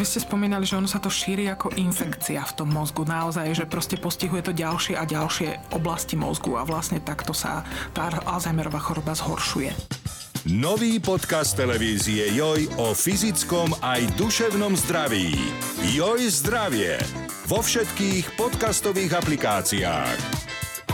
Vy ste spomínali, že ono sa to šíri ako infekcia v tom mozgu. Naozaj, že proste postihuje to ďalšie a ďalšie oblasti mozgu a vlastne takto sa tá Alzheimerová choroba zhoršuje. Nový podcast televízie Joj o fyzickom aj duševnom zdraví. Joj zdravie. Vo všetkých podcastových aplikáciách.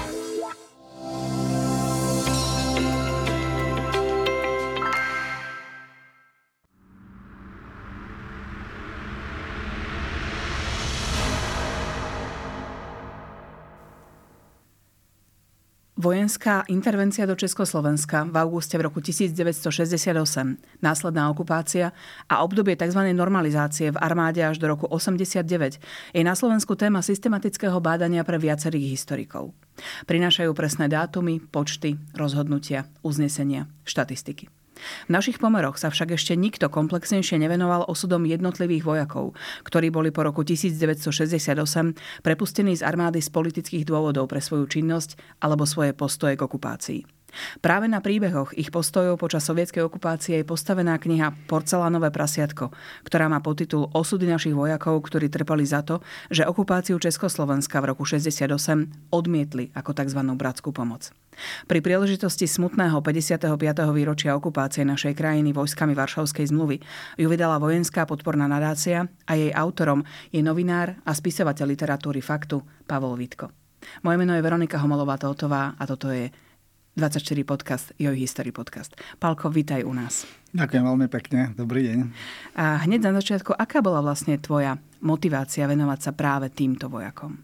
Vojenská intervencia do Československa v auguste v roku 1968, následná okupácia a obdobie tzv. Normalizácie v armáde až do roku 89 je na Slovensku téma systematického bádania pre viacerých historikov. Prinášajú presné dátumy, počty, rozhodnutia, uznesenia, štatistiky. V našich pomeroch sa však ešte nikto komplexnejšie nevenoval osudom jednotlivých vojakov, ktorí boli po roku 1968 prepustení z armády z politických dôvodov pre svoju činnosť alebo svoje postoje k okupácii. Práve na príbehoch ich postojov počas sovietskej okupácie je postavená kniha Porcelánové prasiatko, ktorá má podtitul Osudy našich vojakov, ktorí trpeli za to, že okupáciu Československa v roku 1968 odmietli ako tzv. Bratskú pomoc. Pri príležitosti smutného 55. výročia okupácie našej krajiny vojskami Varšavskej zmluvy ju vydala Vojenská podporná nadácia a jej autorom je novinár a spisovateľ literatúry Faktu Pavol Vitko. Moje meno je Veronika Homolová-Tautová a toto je 24 podcast, Joj History podcast. Pálko, vítaj u nás. Ďakujem veľmi pekne, dobrý deň. A hneď na začiatku, aká bola vlastne tvoja motivácia venovať sa práve týmto vojakom?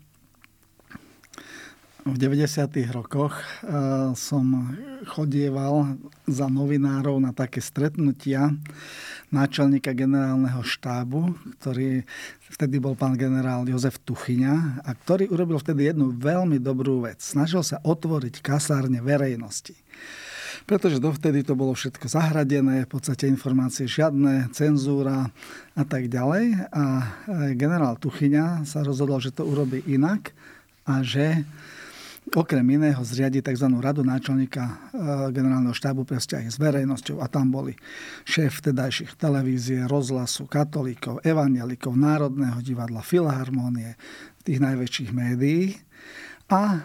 V 90. rokoch som chodieval za novinárov na také stretnutia náčelníka generálneho štábu, ktorý vtedy bol pán generál Jozef Tuchyňa a ktorý urobil vtedy jednu veľmi dobrú vec. Snažil sa otvoriť kasárne verejnosti. Pretože dovtedy to bolo všetko zahradené, v podstate informácie žiadne, cenzúra a tak ďalej. A generál Tuchyňa sa rozhodol, že to urobí inak a že okrem iného zriadi tzv. Radu náčelníka generálneho štábu pre vzťahy s verejnosťou a tam boli šéf vtedajších televízie, rozhlasu, katolíkov, evanjelikov, Národného divadla, Filharmónie, tých najväčších médií a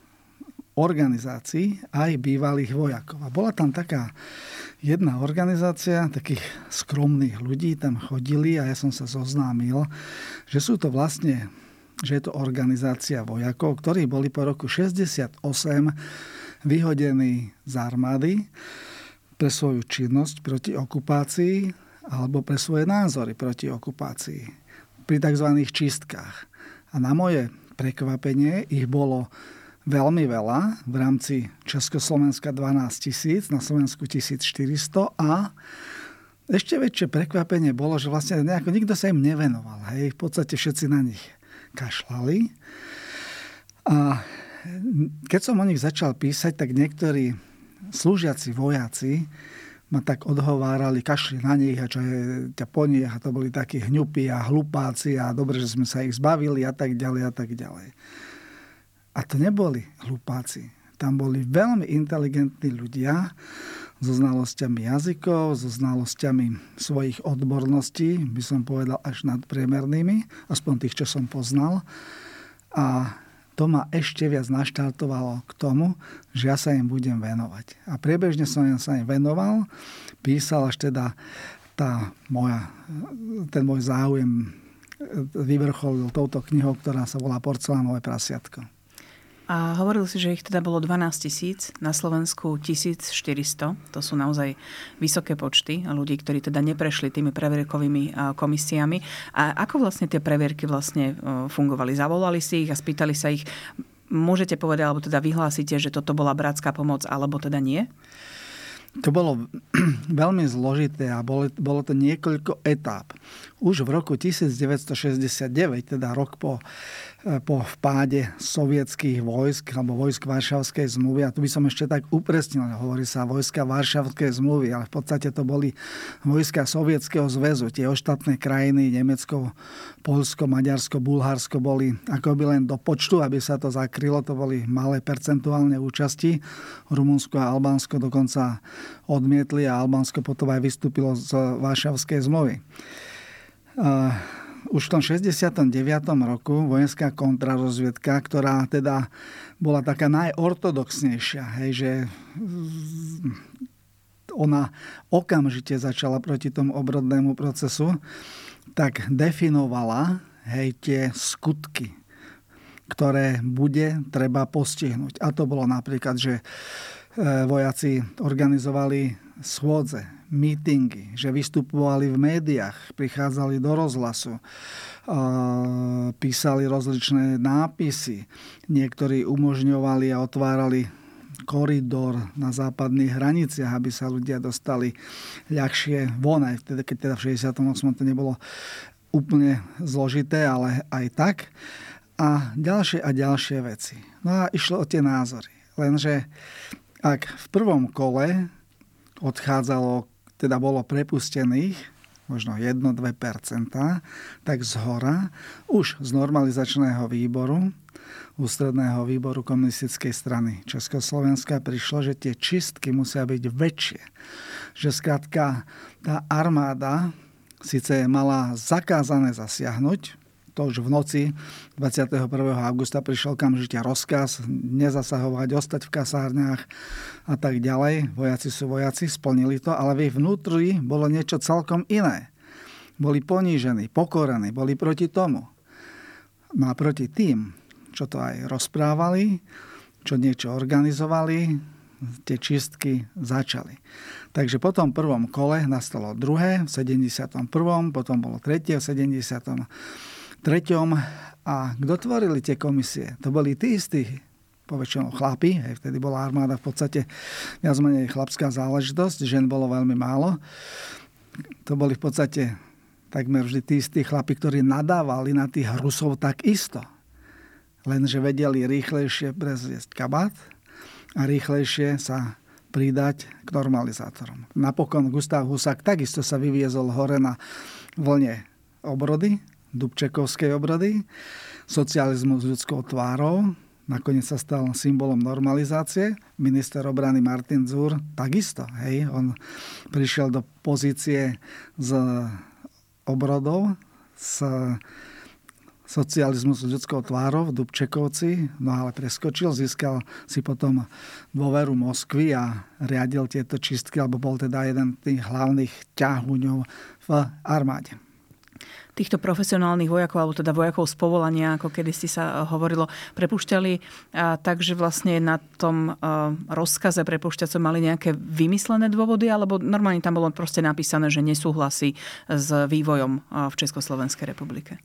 organizácií aj bývalých vojakov. A bola tam taká jedna organizácia, takých skromných ľudí tam chodili a ja som sa zoznámil, že sú to vlastne že je to organizácia vojakov, ktorí boli po roku 68 vyhodení z armády pre svoju činnosť proti okupácii alebo pre svoje názory proti okupácii pri tzv. Čistkách. A na moje prekvapenie ich bolo veľmi veľa, v rámci Československa 12 000, na Slovensku 1400 a ešte väčšie prekvapenie bolo, že vlastne nejako nikto sa im nevenoval. Hej, v podstate všetci na nich kašľali. A keď som o nich začal písať, tak niektorí slúžiaci vojaci ma tak odhovárali, kašli na nich a čo je ťa po nich a to boli takí hňupí a hlupáci a dobre, že sme sa ich zbavili a tak ďalej a tak ďalej. A to neboli hlupáci. Tam boli veľmi inteligentní ľudia so znalosťami jazykov, so znalosťami svojich odborností, by som povedal až nadpriemernými, aspoň tých, čo som poznal. A to ma ešte viac naštartovalo k tomu, že ja sa im budem venovať. A priebežne som sa im venoval, písal až teda ten môj záujem vyvrcholil touto knihou, ktorá sa volá Porcelánové prasiatko. A hovoril si, že ich teda bolo 12 000, na Slovensku 1400. To sú naozaj vysoké počty ľudí, ktorí teda neprešli tými previerkovými komisiami. A ako vlastne tie previerky vlastne fungovali? Zavolali si ich a spýtali sa ich, môžete povedať, alebo teda vyhlásite, že toto bola bratská pomoc, alebo teda nie? To bolo veľmi zložité a bolo to niekoľko etáp. Už v roku 1969, teda rok po vpáde sovietských vojsk alebo vojsk Varšavskej zmluvy, a tu by som ešte tak upresnil, hovorí sa vojska Varšavskej zmluvy, ale v podstate to boli vojska Sovietskeho zväzu. Tie ostatné krajiny, Nemecko, Poľsko, Maďarsko, Bulharsko, boli akoby len do počtu, aby sa to zakrylo. To boli malé percentuálne účasti. Rumunsko a Albánsko dokonca odmietli a Albánsko potom aj vystúpilo z Varšavskej zmluvy. Už v tom 69. roku vojenská kontrarozviedka, ktorá teda bola taká najortodoxnejšia, hej, že ona okamžite začala proti tomu obrodnému procesu, tak definovala, hej, tie skutky, ktoré bude treba postihnúť. A to bolo napríklad, že vojaci organizovali schôdze, mítingy, že vystupovali v médiách, prichádzali do rozhlasu, písali rozličné nápisy. Niektorí umožňovali a otvárali koridor na západných hraniciach, aby sa ľudia dostali ľahšie von. Aj vtedy, keď teda v 68. to nebolo úplne zložité, ale aj tak. A ďalšie veci. No a išlo o tie názory. Lenže ak v prvom kole odchádzalo, teda bolo prepustených možno 1-2%, tak zhora už z normalizačného výboru, ústredného výboru komunistickej strany Československa prišlo, že tie čistky musia byť väčšie. Že skrátka tá armáda síce mala zakázané zasiahnuť, to už v noci 21. augusta prišiel okamžite rozkaz nezasahovať, ostať v kasárniach a tak ďalej. Vojaci sú vojaci, splnili to, ale v vnútri bolo niečo celkom iné. Boli ponížení, pokorení, boli proti tomu. No a proti tým, čo to aj rozprávali, čo niečo organizovali, tie čistky začali. Takže po tom prvom kole nastalo druhé v 71., potom bolo tretie v 73. A kto tvorili tie komisie? To boli tí istí, poväčšinou chlapi, vtedy bola armáda v podstate viac menej chlapská záležitosť, žen bolo veľmi málo. To boli v podstate takmer vždy tí istí chlapi, ktorí nadávali na tých Rusov takisto. Lenže vedeli rýchlejšie prezviesť kabát a rýchlejšie sa pridať k normalizátorom. Napokon Gustav Husák takisto sa vyviezol hore na vlne obrody, Dubčekovskej obrody, socializmus s ľudskou tvárou, nakoniec sa stal symbolom normalizácie. Minister obrany Martin Dzur takisto. Hej, on prišiel do pozície z obrodov, z socializmus s ľudskou tvárou v Dubčekovci, no ale preskočil, získal si potom dôveru Moskvy a riadil tieto čistky, alebo bol teda jeden z tých hlavných ťahuňov v armáde. Týchto profesionálnych vojakov, alebo teda vojakov z povolania, ako kedysi sa hovorilo, prepúšťali takže vlastne na tom rozkaze prepúšťacom mali nejaké vymyslené dôvody, alebo normálne tam bolo proste napísané, že nesúhlasí s vývojom v Československej republike?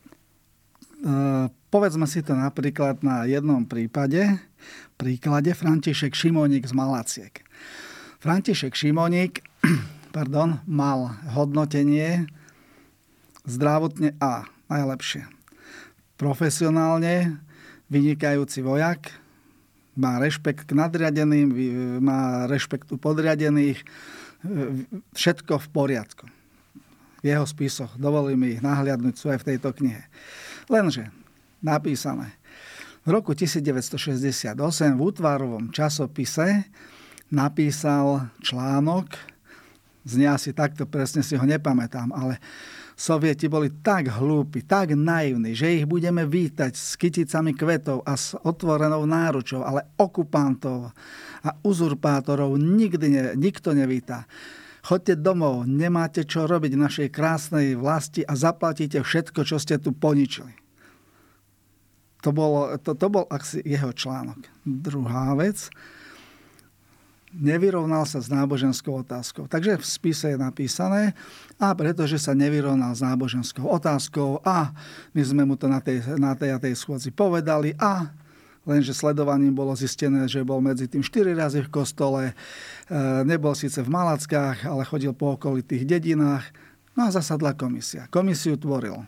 Povedzme si to napríklad na jednom príklade František Šimónik z Malaciek. František Šimónik mal hodnotenie zdravotne A, najlepšie. Profesionálne vynikajúci vojak, má rešpekt k nadriadeným, má rešpekt u podriadených, všetko v poriadku. V jeho spisoch, dovolím ich nahliadnúť, sú aj v tejto knihe. Lenže napísané. V roku 1968 v útvarovom časopise napísal článok, znie asi takto, presne si ho nepamätám, ale Sovieti boli tak hlúpi, tak naivní, že ich budeme vítať s kyticami kvetov a s otvorenou náručou, ale okupantov a uzurpátorov nikto nevítá. Choďte domov, nemáte čo robiť v našej krásnej vlasti a zaplatíte všetko, čo ste tu poničili. To bol asi jeho článok. Druhá vec, nevyrovnal sa s náboženskou otázkou. Takže v spise je napísané, a pretože sa nevyrovnal s náboženskou otázkou a my sme mu to na tej schôdzi povedali a lenže sledovaním bolo zistené, že bol medzi tým 4 razy v kostole, nebol síce v Malackách, ale chodil po okolitých dedinách. No a zasadla komisia. Komisiu tvoril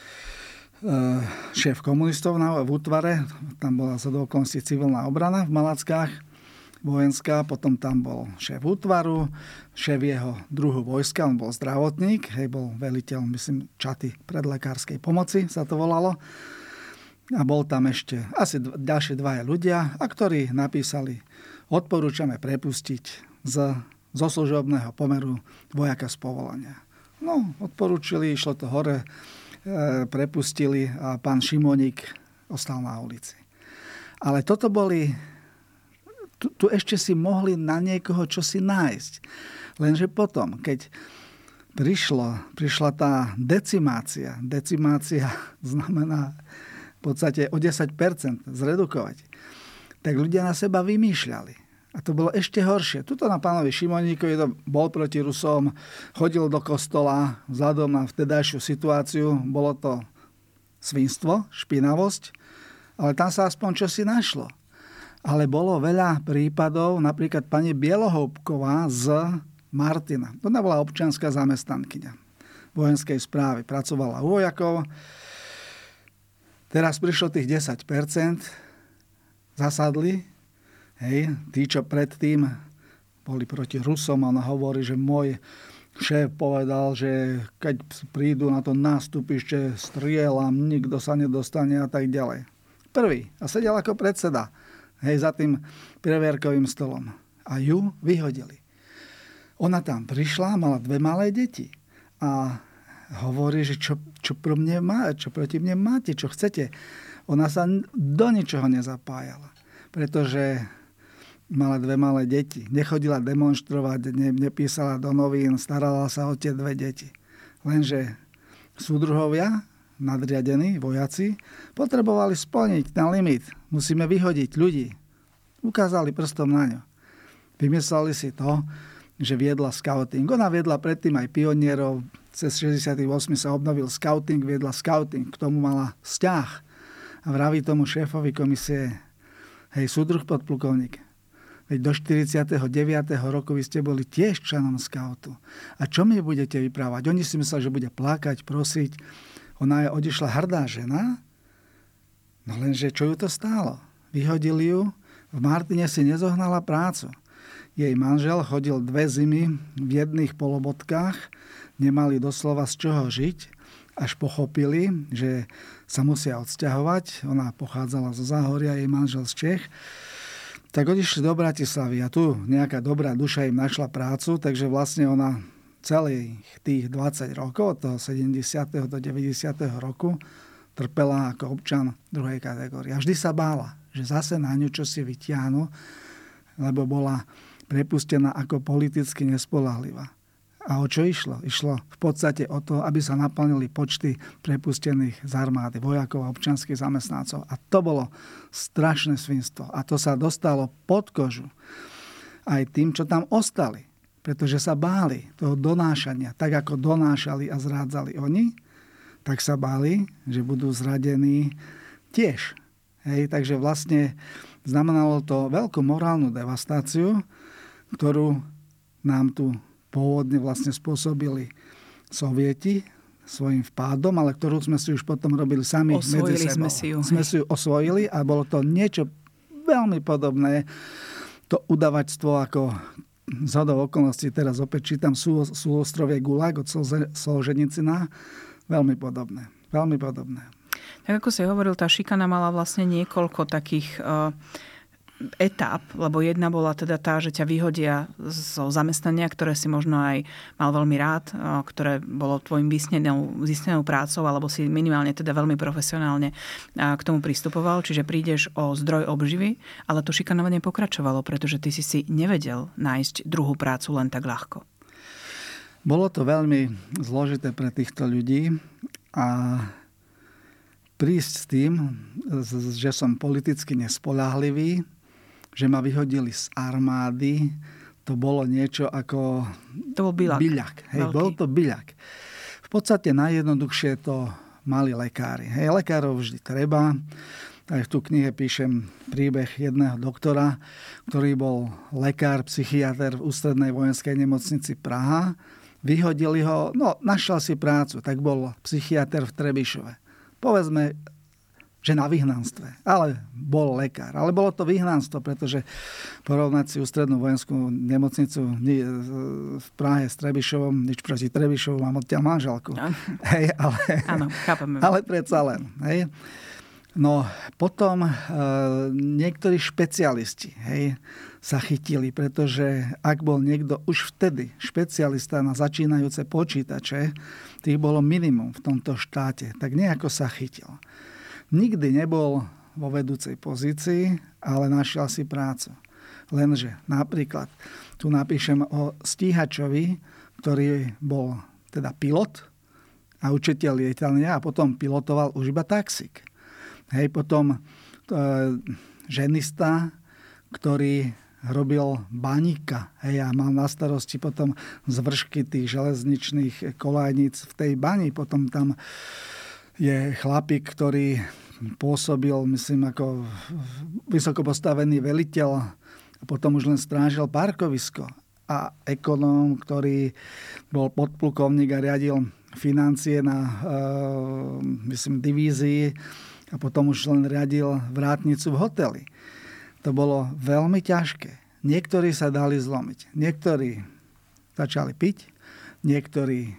šéf komunistov v útvare, tam bola za okolností civilná obrana v Malackách, vojenská, potom tam bol šéf útvaru, šéf jeho druhu vojska, on bol zdravotník, bol veliteľ, myslím, čaty predlekárskej pomoci sa to volalo. A bol tam ešte asi ďalšie 2 ľudia, a ktorí napísali, odporúčame prepustiť zo služobného pomeru vojaka z povolania. No, odporúčili, išlo to hore, prepustili a pán Šimoník ostal na ulici. Ale toto boli... Tu ešte si mohli na niekoho čosi nájsť. Lenže potom, keď prišla tá decimácia znamená v podstate o 10% zredukovať, tak ľudia na seba vymýšľali. A to bolo ešte horšie. Tuto na pánovi Šimoníkovi to bol proti Rusom, chodil do kostola vzhľadom na vtedajšiu situáciu. Bolo to svinstvo, špinavosť, ale tam sa aspoň čosi našlo. Ale bolo veľa prípadov, napríklad pani Bielohoubková z Martina. Ona bola občianska zamestnankyňa vojenskej správy. Pracovala u vojakov. Teraz prišlo tých 10%. Zasadli. Hej, tí, čo predtým boli proti Rusom, ona hovorí, že môj šéf povedal, že keď prídu na to nástupište, strieľam, nikto sa nedostane a tak ďalej. Prvý. A sedel ako predseda. Hej, za tým previerkovým stolom. A ju vyhodili. Ona tam prišla, mala 2 malé deti. A hovorí, že čo proti mne máte, čo chcete. Ona sa do ničoho nezapájala. Pretože mala 2 malé deti. Nechodila demonštrovať, nepísala do novín, starala sa o tie 2 deti. Lenže súdruhovia, nadriadení vojaci, potrebovali splniť ten limit. Musíme vyhodiť ľudí. Ukázali prstom na ňu. Vymysleli si to, že viedla skauting. Ona viedla predtým aj pionierov. Cez 68 sa obnovil skauting, viedla skauting. K tomu mala vzťah. A vraví tomu šéfovi komisie, hej, súdruh podplukovník, veď do 49. roku vy ste boli tiež členom skautu. A čo mi budete vyprávať? Oni si mysleli, že bude plakať, prosiť. Ona je odišla hrdá žena, no lenže čo ju to stálo? Vyhodili ju, v Martine si nezohnala prácu. Jej manžel chodil 2 zimy v jedných polobodkách, nemali doslova z čoho žiť, až pochopili, že sa musia odsťahovať. Ona pochádzala zo Záhoria, jej manžel z Čech. Tak odišli do Bratislavy a tu nejaká dobrá duša im našla prácu, takže vlastne ona celých tých 20 rokov, od toho 70. do 90. roku, trpela ako občan druhej kategórie. A vždy sa bála, že zase na ňu čosi vytiahnu, lebo bola prepustená ako politicky nespoľahlivá. A o čo išlo? Išlo v podstate o to, aby sa naplnili počty prepustených z armády, vojakov a občianskych zamestnancov. A to bolo strašné svinstvo. A to sa dostalo pod kožu aj tým, čo tam ostali. Pretože sa báli toho donášania. Tak ako donášali a zrádzali oni, tak sa báli, že budú zradení tiež. Hej, takže vlastne znamenalo to veľkú morálnu devastáciu, ktorú nám tu pôvodne vlastne spôsobili Sovieti svojím vpádom, ale ktorú sme si už potom robili sami medzi sebou. Sme si ju osvojili a bolo to niečo veľmi podobné. To udavačstvo ako zhodou okolností, teraz opäť čítam Súostrovie Gulag od Solženicina. Veľmi podobné. Veľmi podobné. Tak ako si hovoril, tá šikana mala vlastne niekoľko takých etáp, lebo jedna bola teda tá, že ťa vyhodia zo zamestnania, ktoré si možno aj mal veľmi rád, ktoré bolo tvojim vysnenou prácou, alebo si minimálne teda veľmi profesionálne k tomu pristupoval, čiže prídeš o zdroj obživy, ale to šikanovanie pokračovalo, pretože ty si nevedel nájsť druhú prácu len tak ľahko. Bolo to veľmi zložité pre týchto ľudí a prísť s tým, že som politicky nespoľahlivý, že ma vyhodili z armády, to bolo niečo ako... To bol byľak. Hej, bol to byľak. V podstate najjednoduchšie to mali lekári. Hej, lekárov vždy treba. Aj v tú knihe píšem príbeh jedného doktora, ktorý bol lekár, psychiater v Ústrednej vojenskej nemocnici Praha. Vyhodili ho, našiel si prácu, tak bol psychiater v Trebišove. Povedzme, že na vyhnanstve. Ale bol lekár. Ale bolo to vyhnanstvo, pretože porovnať si Ústrednú vojenskú nemocnicu v Prahe s Trebišovom, nič proti Trebišovu, mám odtiaľ manželku. Ja. Hej, Áno, chápeme. Ale predsa len. Hej. No potom niektorí špecialisti sa chytili, pretože ak bol niekto už vtedy špecialista na začínajúce počítače, tých bolo minimum v tomto štáte, tak nejako sa chytil. Nikdy nebol vo vedúcej pozícii, ale našiel si prácu. Lenže napríklad tu napíšem o stíhačovi, ktorý bol teda pilot a učiteľ lietania a potom pilotoval už iba taxík. Potom ženista, ktorý robil baníka a mal na starosti potom zvršky tých železničných kolajníc v tej bani. Potom tam je chlapík, ktorý pôsobil, myslím, ako vysoko postavený veliteľ a potom už len strážil parkovisko. A ekonóm, ktorý bol podplukovník a riadil financie na, myslím, divízii a potom už len riadil vrátnicu v hoteli. To bolo veľmi ťažké. Niektorí sa dali zlomiť. Niektorí začali piť, niektorí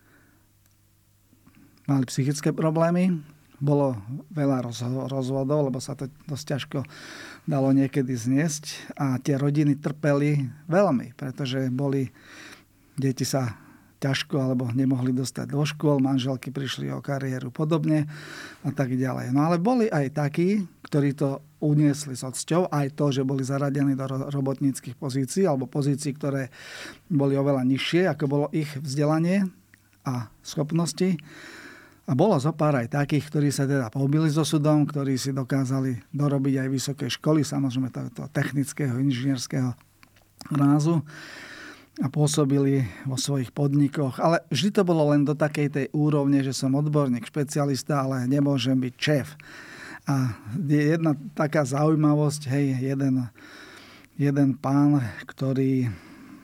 mali psychické problémy. Bolo veľa rozvodov, lebo sa to dosť ťažko dalo niekedy zniesť. A tie rodiny trpeli veľmi, pretože deti sa ťažko alebo nemohli dostať do škôl, manželky prišli o kariéru podobne a tak ďalej. No ale boli aj takí, ktorí to uniesli s odsťou, aj to, že boli zaradení do robotníckych pozícií alebo pozícií, ktoré boli oveľa nižšie, ako bolo ich vzdelanie a schopnosti. A bolo zopár aj takých, ktorí sa teda pobili so súdom, ktorí si dokázali dorobiť aj vysoké školy, samozrejme toho technického, inžinierského rázu a pôsobili vo svojich podnikoch. Ale vždy to bolo len do takej tej úrovne, že som odborník, špecialista, ale nemôžem byť šéf. A je jedna taká zaujímavosť, jeden pán, ktorý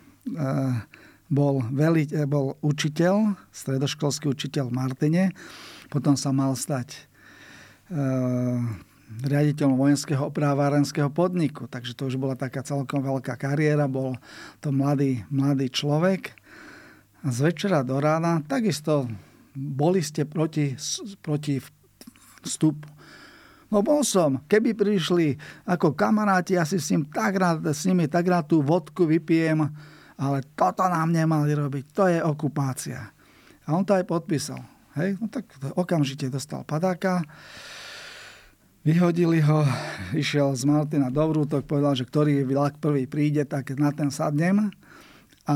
bol učiteľ, stredoškolský učiteľ v Martine, potom sa mal stať riaditeľom vojenského opravárenského podniku. Takže to už bola taká celkom veľká kariéra. Bol to mladý človek. A z večera do rána takisto boli ste proti vstupu. No bol som. Keby prišli ako kamaráti, ja si s nimi tak rád tú vodku vypijem, ale toto nám nemali robiť. To je okupácia. A on to aj podpísal. No tak okamžite dostal padáka. Vyhodili ho, išiel z Martina do Vrútok, povedal, že ktorý vlak prvý príde, tak na ten sadnem a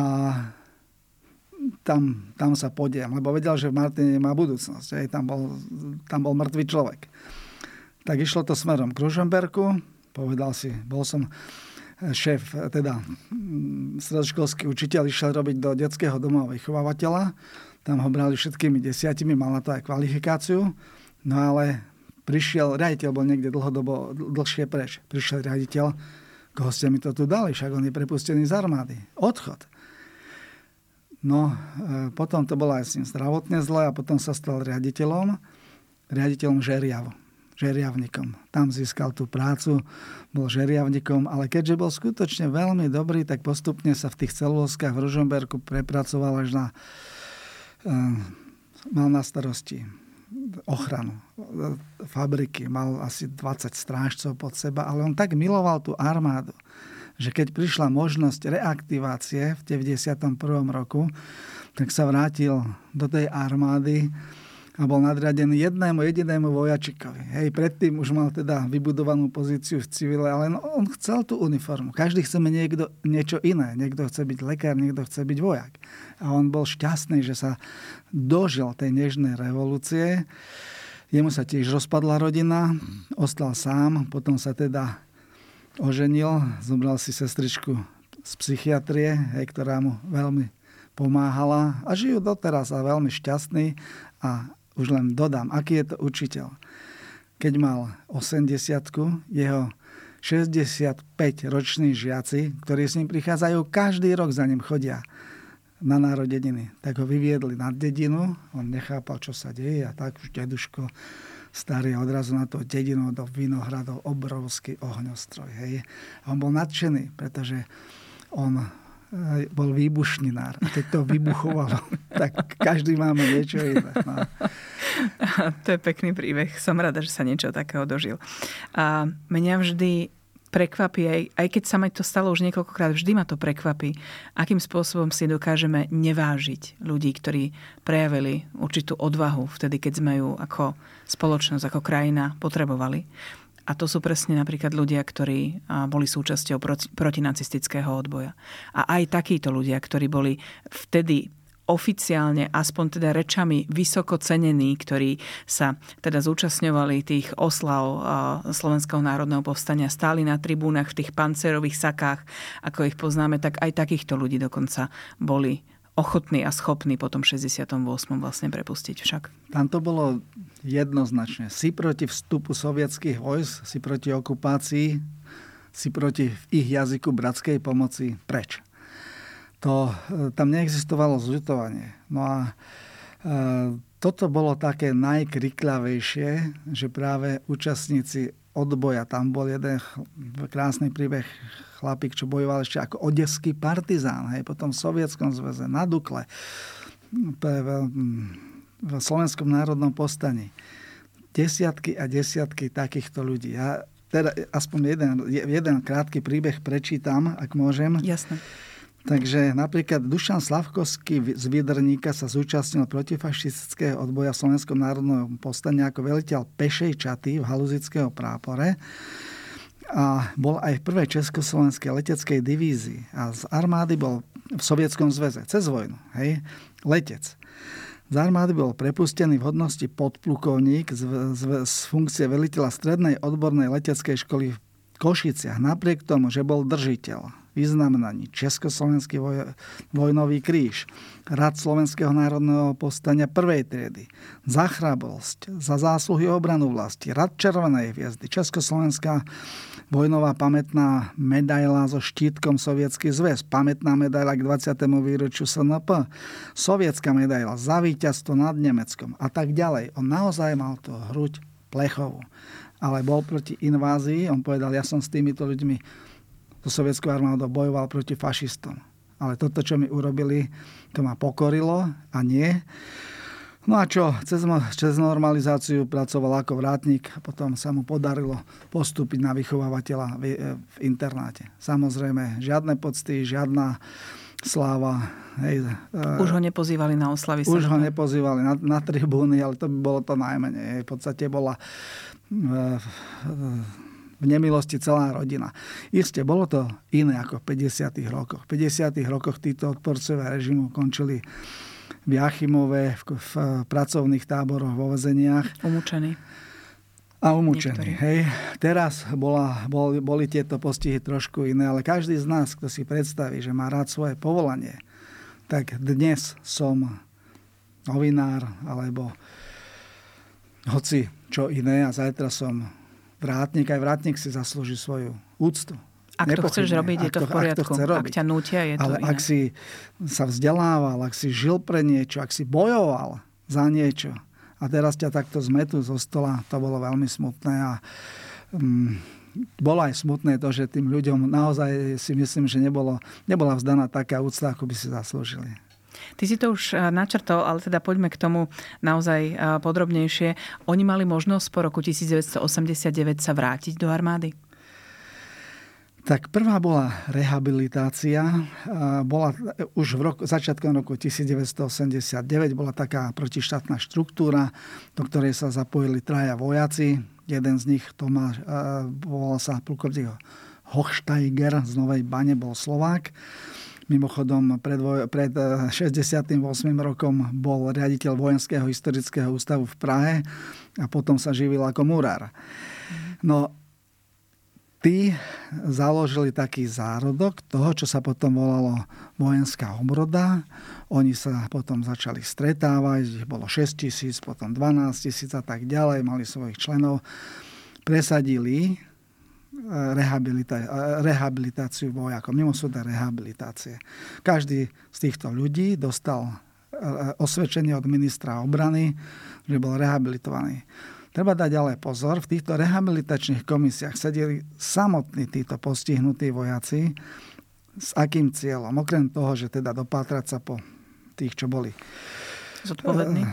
tam sa podiem, lebo vedel, že v Martine má budúcnosť. Tam bol mŕtvý človek. Tak išlo to smerom k Ružomberku, povedal si, bol som šéf, teda stredoškolský učiteľ, išiel robiť do detského domova vychovávateľa, tam ho brali všetkými 10, mal na to aj kvalifikáciu, no ale prišiel, riaditeľ bol niekde dlhšie preč. Prišiel riaditeľ, koho ste mi to tu dali, však on je prepustený z armády. Odchod. No, potom to bolo aj s ním zdravotne zle a potom sa stal riaditeľom žeriavnikom. Tam získal tú prácu, bol žeriavnikom, ale keďže bol skutočne veľmi dobrý, tak postupne sa v tých celulózkach v Ružomberku prepracoval až mal na starosti ochranu fabriky, mal asi 20 strážcov pod seba, ale on tak miloval tú armádu, že keď prišla možnosť reaktivácie v 91. roku, tak sa vrátil do tej armády a bol nadriadený jednému jedinému vojačikovi. Predtým už mal teda vybudovanú pozíciu v civile, ale on chcel tú uniformu. Každý chce niečo iné. Niekto chce byť lekár, niekto chce byť vojak. A on bol šťastný, že sa dožil tej nežnej revolúcie. Jemu sa tiež rozpadla rodina, ostal sám, potom sa teda oženil, zobral si sestričku z psychiatrie, ktorá mu veľmi pomáhala a žijú doteraz a veľmi šťastný. A už len dodám, aký je to učiteľ. Keď mal 80-ku, jeho 65-roční žiaci, ktorí s ním prichádzajú, každý rok za ním chodia na narodeniny. Tak ho vyviedli na dedinu, on nechápal, čo sa deje a tak už deduško starý odrazu na to dedinu do vinohradov obrovský ohňostroj. A on bol nadšený, pretože on bol výbušninár. A keď to vybuchovalo Tak každý máme niečo iné. No. To je pekný príbeh. Som rada, že sa niečo takého dožil. A mňa vždy prekvapí, aj keď sa mi to stalo už niekoľkokrát, vždy ma to prekvapí, akým spôsobom si dokážeme nevážiť ľudí, ktorí prejavili určitú odvahu vtedy, keď sme ju ako spoločnosť, ako krajina potrebovali. A to sú presne napríklad ľudia, ktorí boli súčasťou protinacistického odboja. A aj takíto ľudia, ktorí boli vtedy oficiálne, aspoň teda rečami vysoko cenení, ktorí sa teda zúčastňovali tých oslav Slovenského národného povstania, stáli na tribúnach v tých pancerových sakách, ako ich poznáme, tak aj takýchto ľudí dokonca boli ochotní a schopní potom 68. vlastne prepustiť však. Tam to bolo jednoznačne. Si proti vstupu sovietských vojsk, si proti okupácii, si proti ich jazyku bratskej pomoci, preč. Tam neexistovalo zľutovanie. No a toto bolo také najkrikľavejšie, že práve účastníci odboja, tam bol jeden krásny príbeh, chlapík, čo bojoval ešte ako odeský partizán, potom v Sovietskom zväze, na Dukle, v Slovenskom národnom povstaní. Desiatky a desiatky takýchto ľudí. Ja teda aspoň jeden krátky príbeh prečítam, ak môžem. Jasné. Takže napríklad Dušan Slavkovský z Vydrníka sa zúčastnil protifašistického odboja v Slovenskom národnom povstaní ako veliteľ pešej čaty v haluzického prápore a bol aj v prvej československej leteckej divízii a z armády bol v Sovietskom zväze cez vojnu, letec. Z armády bol prepustený v hodnosti podplukovník z funkcie veliteľa strednej odbornej leteckej školy v Košiciach, napriek tomu, že bol držiteľ vyznamenaní Československý vojnový kríž, Rad Slovenského národného povstania prvej triedy, za chrabrosť, za zásluhy o obranu vlasti, Rad Červenej hviezdy, Československá vojnová pamätná medaila so štítkom Sovietský zväz, pamätná medaila k 20. výročiu SNP, sovietská medaila za víťazstvo nad Nemeckom a tak ďalej. On naozaj mal tú hruď plechovú, ale bol proti invázii. On povedal, ja som s týmito ľuďmi so sovietskou armádou bojoval proti fašistom. Ale toto, čo mi urobili, to ma pokorilo a nie. No a čo? Cez normalizáciu pracoval ako vrátnik a potom sa mu podarilo postúpiť na vychovávateľa v internáte. Samozrejme, žiadne pocty, žiadna sláva. Už ho nepozývali na oslavy. Už ho nepozývali na tribúny, ale to by bolo to najmenej. V podstate bola v nemilosti celá rodina. Isté, bolo to iné ako v 50. rokoch. V 50. rokoch títo odporcovia režimu končili v Jachimove, v pracovných táboroch, vo väzeniach. Umúčení. A umúčení. Teraz boli tieto postihy trošku iné, ale každý z nás, kto si predstaví, že má rád svoje povolanie, tak dnes som novinár, alebo hoci čo iné a zajtra som vrátnik. Aj vrátnik si zaslúži svoju úctu. Ak to chceš robiť, je to v poriadku. Ak ťa nútia, je to ale iné. Ak si sa vzdelával, ak si žil pre niečo, ak si bojoval za niečo a teraz ťa takto zmetú zo stola, to bolo veľmi smutné a bolo aj smutné to, že tým ľuďom naozaj si myslím, že nebola vzdaná taká úcta, ako by si zaslúžili. Ty si to už načrtol, ale teda poďme k tomu naozaj podrobnejšie. Oni mali možnosť po roku 1989 sa vrátiť do armády? Tak prvá bola rehabilitácia. Bola už začiatkom roku 1989 bola taká protištátna štruktúra, do ktorej sa zapojili 3 vojaci. Jeden z nich, Tomáš, volal sa plukovník Hochsteiger z Novej Bane, bol Slovák. Mimochodom, pred 68. rokom bol riaditeľ Vojenského historického ústavu v Prahe a potom sa živil ako murár. No, tí založili taký zárodok toho, čo sa potom volalo vojenská obroda. Oni sa potom začali stretávať, bolo 6 000, potom 12 000 a tak ďalej, mali svojich členov. Presadili rehabilitáciu vojakov, mimosúdne rehabilitácie. Každý z týchto ľudí dostal osvedčenie od ministra obrany, že bol rehabilitovaný. Treba dať ale pozor, v týchto rehabilitačných komisiách sedeli samotní títo postihnutí vojaci. S akým cieľom? Okrem toho, že teda dopátrať sa po tých, čo boli zodpovední.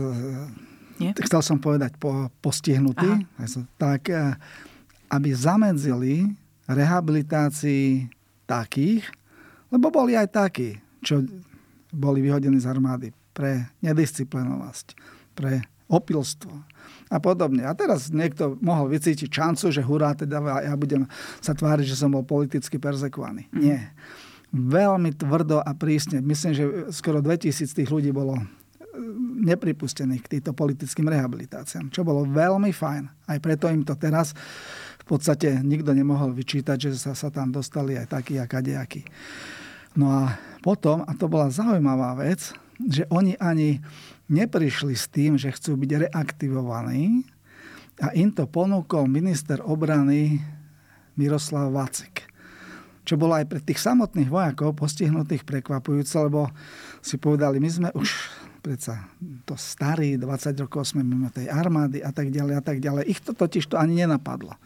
Chcel som povedať postihnutí, tak aby zamedzili rehabilitácii takých, lebo boli aj takí, čo boli vyhodení z armády pre nedisciplinovanosť, pre opilstvo a podobne. A teraz niekto mohol vycítiť šancu, že hurá, teda ja budem sa tváriť, že som bol politicky perzekvovaný. Nie. Veľmi tvrdo a prísne. Myslím, že skoro 2000 tých ľudí bolo nepripustených k týmto politickým rehabilitáciám, čo bolo veľmi fajn. Aj preto im to teraz v podstate nikto nemohol vyčítať, že sa tam dostali aj takí a kadejakí. No a potom, a to bola zaujímavá vec, že oni ani neprišli s tým, že chcú byť reaktivovaní a im to ponúkol minister obrany Miroslav Vacek. Čo bolo aj pre tých samotných vojakov postihnutých prekvapujúce, lebo si povedali, my sme už predsa to starí, 20 rokov sme mimo tej armády a tak ďalej a tak ďalej. Ich to totiž to ani nenapadlo.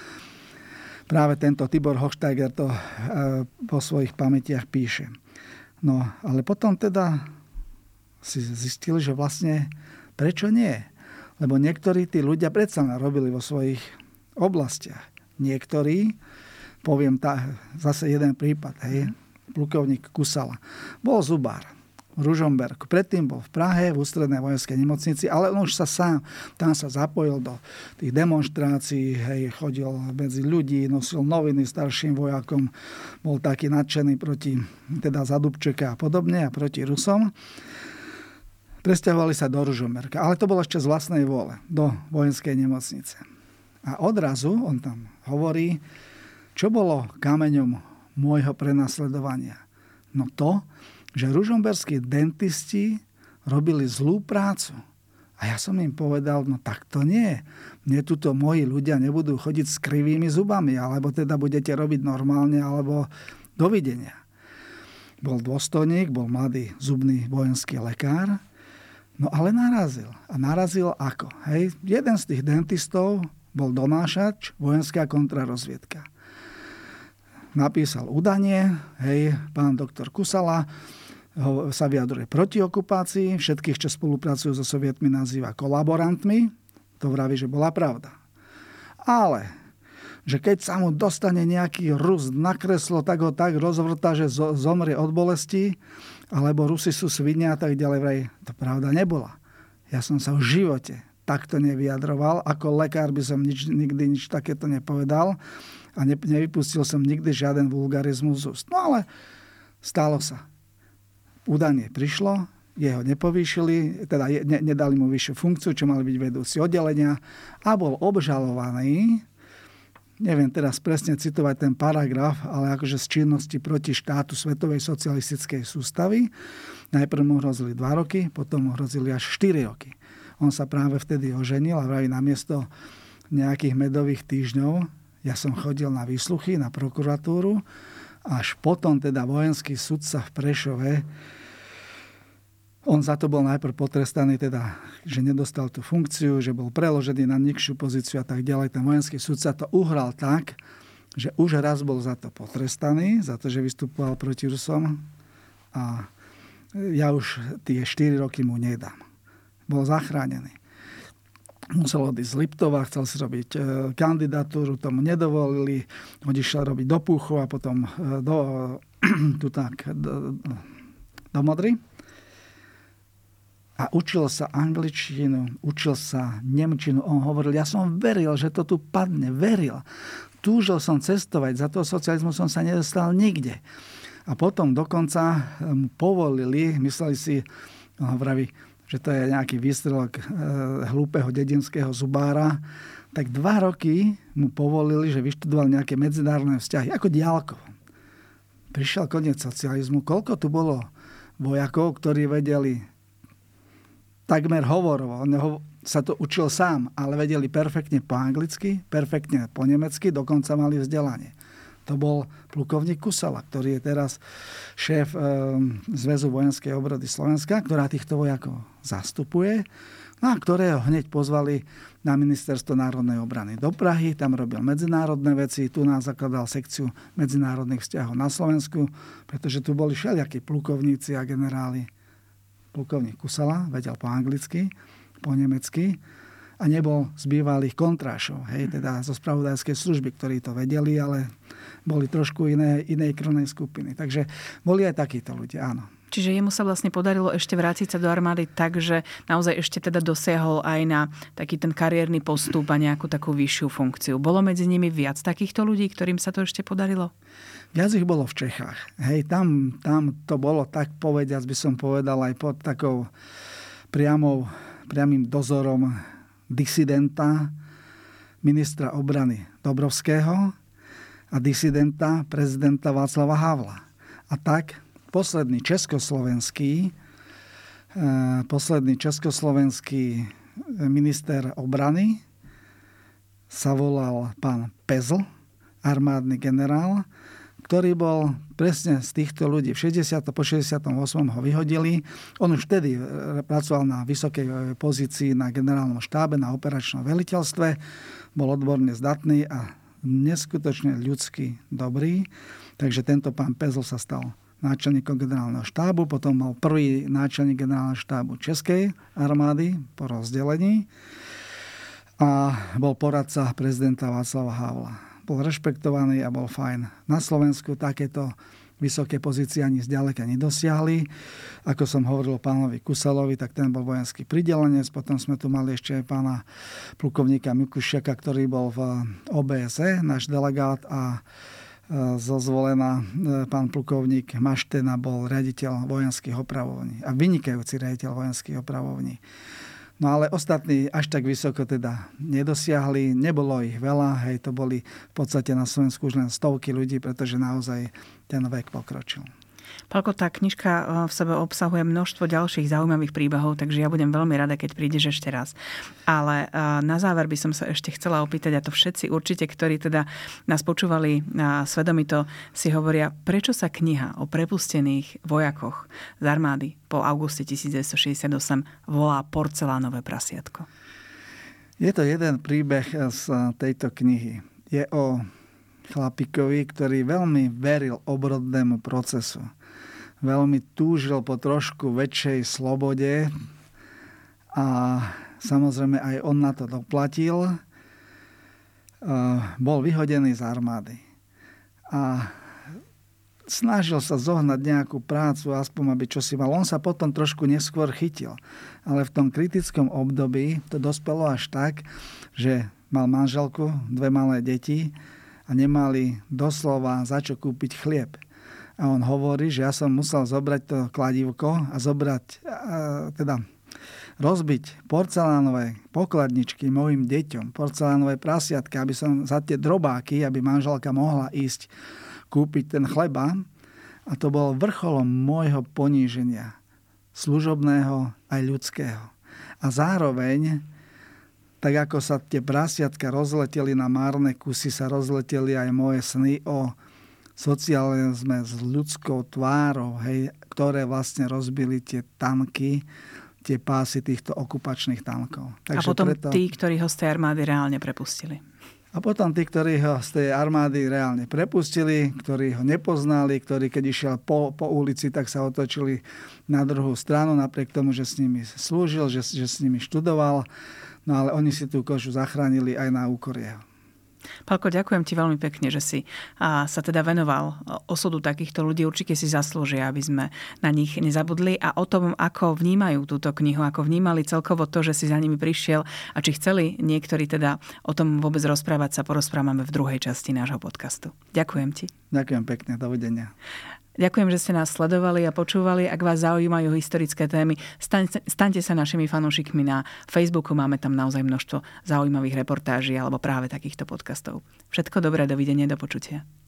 Práve tento Tibor Hochsteiger to po svojich pamätiach píše. No, ale potom teda si zistili, že vlastne prečo nie? Lebo niektorí tí ľudia predsa robili vo svojich oblastiach. Niektorí, poviem zase jeden prípad, plukovník Kusala, bol zubár v Ružomberku. Predtým bol v Prahe, v ústrednej vojenskej nemocnici, ale on už tam sa zapojil do tých demonštrácií, chodil medzi ľudí, nosil noviny starším vojakom, bol taký nadšený proti za Dubčeka a podobne a proti Rusom. Presťahovali sa do Ružomberka, ale to bolo ešte z vlastnej vôle, do vojenskej nemocnice. A odrazu, on tam hovorí, čo bolo kameňom môjho prenasledovania? No to, že ružomberskí dentisti robili zlú prácu. A ja som im povedal, no tak to nie. Mne tuto moji ľudia nebudú chodiť s krivými zubami, alebo teda budete robiť normálne, alebo dovidenia. Bol dôstojník, bol mladý zubný vojenský lekár, no ale narazil. A narazil ako? Jeden z tých dentistov bol donášač, vojenská kontrarozviedka. Napísal udanie, pán doktor Kusala sa vyjadruje proti okupácii, všetkých, čo spolupracujú so Sovietmi, nazýva kolaborantmi. To vraví, že bola pravda. Ale, že keď sa mu dostane nejaký Rus na kreslo, tak ho tak rozvrtá, že zomrie od bolesti, alebo Rusi sú svinia a tak ďalej, vraj, to pravda nebola. Ja som sa v živote takto nevyjadroval. Ako lekár by som nikdy nič takéto nepovedal a nevypustil som nikdy žiaden vulgarizmus z úst. No ale stalo sa. Udanie prišlo, jeho nepovýšili, teda nedali mu vyššiu funkciu, čo mal byť vedúci oddelenia a bol obžalovaný, neviem teraz presne citovať ten paragraf, ale akože z činnosti proti štátu Svetovej socialistickej sústavy. Najprv mu hrozili 2 roky, potom mu hrozili až 4 roky. On sa práve vtedy oženil a vraví namiesto nejakých medových týždňov, ja som chodil na výsluchy, na prokuratúru, až potom teda vojenský sudca v Prešove, on za to bol najprv potrestaný, teda, že nedostal tú funkciu, že bol preložený na nižšiu pozíciu a tak ďalej. Ten vojenský sudca to uhral tak, že už raz bol za to potrestaný, za to, že vystupoval proti Rusom a ja už tie 4 roky mu nedám. Bol zachránený. Musel odísť z Liptova, chcel si robiť kandidatúru, tomu nedovolili, odišiel robiť do Púchova a potom do Modry. A učil sa angličtinu, učil sa nemčinu. On hovoril, ja som veril, že to tu padne. Veril. Túžil som cestovať. Za toho socializmu som sa nedostal nikde. A potom dokonca mu povolili, mysleli si, vraví, že to je nejaký výstrelok hlúpeho dedinského zubára, tak 2 roky mu povolili, že vyštudoval nejaké medzinárodné vzťahy, ako diaľkovo. Prišiel koniec socializmu. Koľko tu bolo vojakov, ktorí vedeli takmer hovorovo. On sa to učil sám, ale vedeli perfektne po anglicky, perfektne po nemecky, dokonca mali vzdelanie. To bol plukovník Kusala, ktorý je teraz šéf Zväzu vojenskej obrody Slovenska, ktorá týchto vojakov zastupuje, no a ktorého hneď pozvali na Ministerstvo národnej obrany do Prahy. Tam robil medzinárodné veci, tu nás zakladal sekciu medzinárodných vzťahov na Slovensku, pretože tu boli všelijakí plukovníci a generáli plukovník Kusala, vedel po anglicky, po nemecky a nebol z bývalých kontrášov, teda zo spravodajskej služby, ktorí to vedeli, ale boli trošku inej krvnej skupiny. Takže boli aj takíto ľudia, áno. Čiže jemu sa vlastne podarilo ešte vrátiť sa do armády tak, že naozaj ešte teda dosiahol aj na taký ten kariérny postup a nejakú takú vyššiu funkciu. Bolo medzi nimi viac takýchto ľudí, ktorým sa to ešte podarilo? Viac ich bolo v Čechách. Tam to bolo tak povediac, by som povedal, aj pod takou priamým dozorom disidenta ministra obrany Dobrovského a disidenta prezidenta Václava Havla. A tak posledný československý minister obrany sa volal pán Pezl, armádny generál, ktorý bol presne z týchto ľudí. Po 68. ho vyhodili. On už vtedy pracoval na vysokej pozícii na generálnom štábe, na operačnom veliteľstve. Bol odborne zdatný a neskutočne ľudsky dobrý. Takže tento pán Pezl sa stal náčelníkom generálneho štábu, potom bol prvý náčelník generálneho štábu Českej armády po rozdelení a bol poradca prezidenta Václava Havla. Bol rešpektovaný a bol fajn. Na Slovensku takéto vysoké pozície ani zďaleka nedosiahli. Ako som hovoril o pánovi Kusalovi, tak ten bol vojenský pridelenec. Potom sme tu mali ešte aj pána plukovníka Mikušiaka, ktorý bol v OBSE, náš delegát, a zozvolená pán plukovník Maštena bol riaditeľ vojenských opravovní a vynikajúci riaditeľ vojenských opravovní. No ale ostatní až tak vysoko teda nedosiahli, nebolo ich veľa, to boli v podstate na Slovensku už len stovky ľudí, pretože naozaj ten vek pokročil. Pálko, tá knižka v sebe obsahuje množstvo ďalších zaujímavých príbehov, takže ja budem veľmi rada, keď prídeš ešte raz. Ale na záver by som sa ešte chcela opýtať, a to všetci určite, ktorí teda nás počúvali svedomito, si hovoria, prečo sa kniha o prepustených vojakoch z armády po auguste 1968 volá Porcelánové prasiatko? Je to jeden príbeh z tejto knihy. Je o chlapíkovi, ktorý veľmi veril obrodnému procesu. Veľmi túžil po trošku väčšej slobode a samozrejme aj on na to doplatil. Bol vyhodený z armády a snažil sa zohnať nejakú prácu, aspoň aby čo si mal. On sa potom trošku neskôr chytil. Ale v tom kritickom období to dospelo až tak, že mal manželku, 2 malé deti a nemali doslova za čo kúpiť chlieb. A on hovorí, že ja som musel zobrať to kladívko a rozbiť porcelánové pokladničky mojim deťom, porcelánové prasiatka, aby som za tie drobáky, aby manželka mohla ísť kúpiť ten chleba. A to bolo vrcholom môjho poníženia, služobného aj ľudského. A zároveň, tak ako sa tie prasiatka rozleteli na márne kusy, sa rozleteli aj moje sny o socializme s ľudskou tvárou, ktoré vlastne rozbili tie tanky, tie pásy týchto okupačných tankov. Takže a potom tí, ktorí ho z tej armády reálne prepustili. A potom tí, ktorí ho z tej armády reálne prepustili, ktorí ho nepoznali, ktorí keď išiel po ulici, tak sa otočili na druhú stranu, napriek tomu, že s nimi slúžil, že s nimi študoval. No ale oni si tú kožu zachránili aj na úkor jeho. Pálko, ďakujem ti veľmi pekne, že si sa teda venoval osudu takýchto ľudí. Určite si zaslúžia, aby sme na nich nezabudli. A o tom, ako vnímajú túto knihu, ako vnímali celkovo to, že si za nimi prišiel a či chceli niektorí teda o tom vôbec rozprávať, sa porozprávame v druhej časti nášho podcastu. Ďakujem ti. Ďakujem pekne, dovidenia. Ďakujem, že ste nás sledovali a počúvali. Ak vás zaujímajú historické témy, staňte sa našimi fanúšikmi na Facebooku. Máme tam naozaj množstvo zaujímavých reportáží alebo práve takýchto podcastov. Všetko dobré, dovidenia, do počutia.